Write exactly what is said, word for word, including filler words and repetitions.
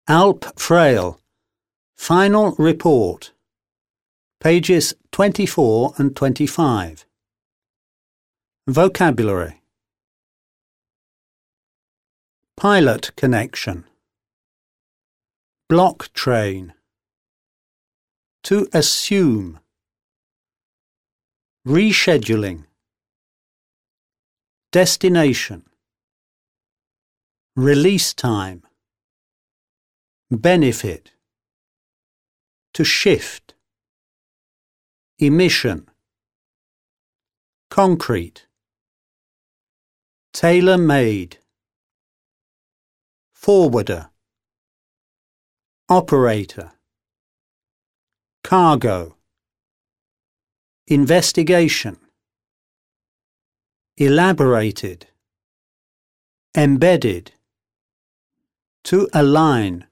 Alp Frail, Final Report, pages twenty-four and twenty-five. Vocabulary. Pilot connection. Block train. To assume. Rescheduling. Destination. Release time. Benefit. To shift. Emission. Concrete. Tailor-made. Forwarder. Operator. Cargo. Investigation. Elaborated. Embedded. To align.